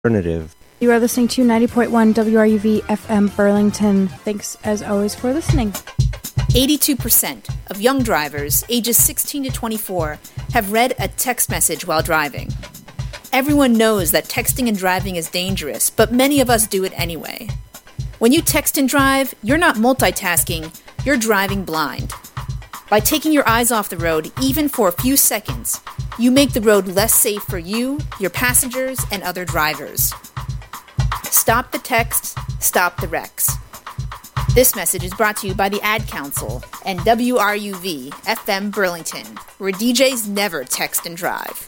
Alternative. You are listening to 90.1 WRUV FM Burlington. Thanks, as always, for listening. 82% of young drivers ages 16 to 24 have read a text message while driving. Everyone knows that texting and driving is dangerous, but many of us do it anyway. When you text and drive, you're not multitasking, you're driving blind. By taking your eyes off the road, even for a few seconds, you make the road less safe for you, your passengers, and other drivers. Stop the texts, stop the wrecks. This message is brought to you by the Ad Council and WRUV FM Burlington, where DJs never text and drive.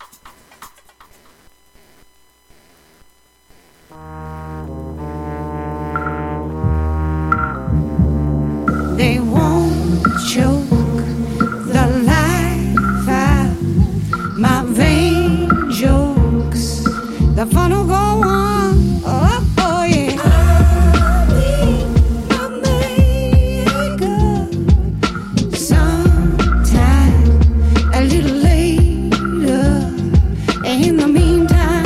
They won't choke the life out my vain jokes. The fun will go on. Oh, oh yeah. I'll be a maker sometime a little later. And in the meantime,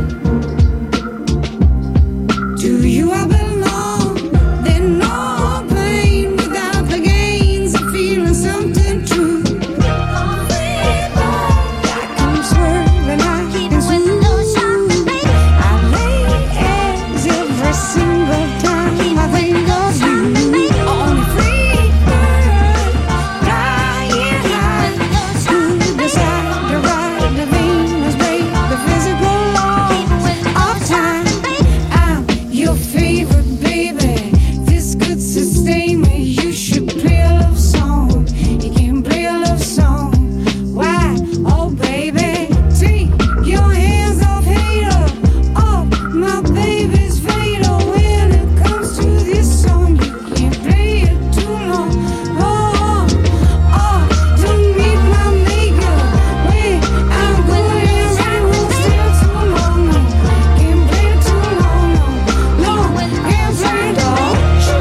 to you I belong. Then no pain without the gains of feeling something true. I can swerve and I can smooth. I lay eggs every single time I think of you. Only free bird, flying high. Who decide to ride the Venus, break the physical law of time? I'm your favorite baby. This could sustain me. You should play a love song. You can play a love song. Why? Oh baby, take your hands off hater. Oh, my baby's fatal. When it comes to this song, you can't play it too long. Oh, to meet my maker. Wait, I'm good and ready. Won't stay too long. No, can't play it too long. No, can't play it all.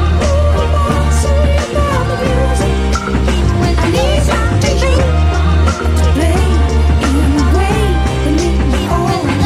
I need something to play in a way that make me all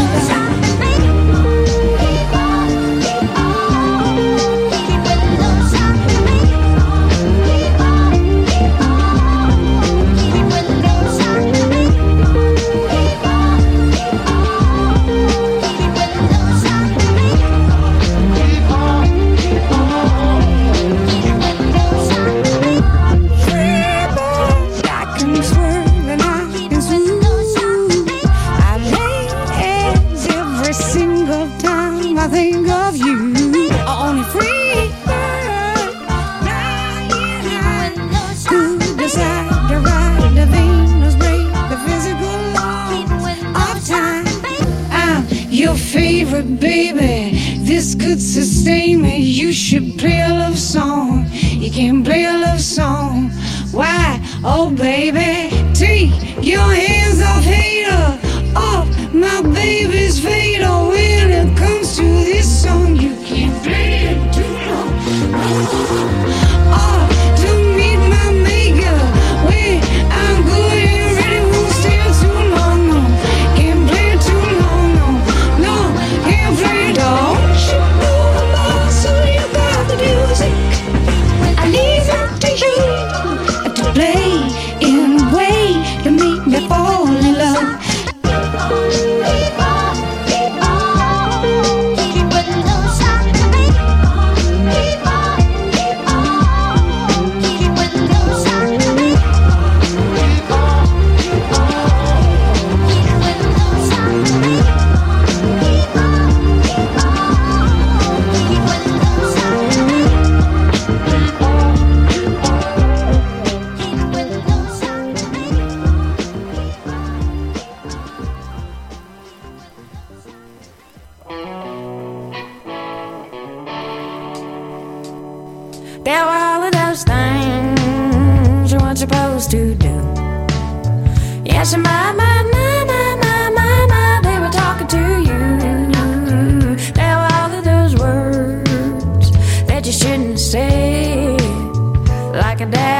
I can swerve and I can smooth. I lay eggs every single time I think of you. Only free bird, flying high. Who decide to ride the Venus, break the physical law of time? I'm your favorite baby. This could sustain me. You should play a love song. You can play a love song. Why? Oh baby, take your hands off hater. Off my baby's fatal. When it comes to this song, you can't play it too long. Oh, to meet my maker. Wait, I'm good and ready. Won't stay too long. No, can't play it too long. No, can't play it all. So you got the music. I leave it to you to play in a way to make me fall in love. There were all of those things you weren't supposed to do. Yes, and my, they were talking to you. There were all of those words that you shouldn't say, like a dad.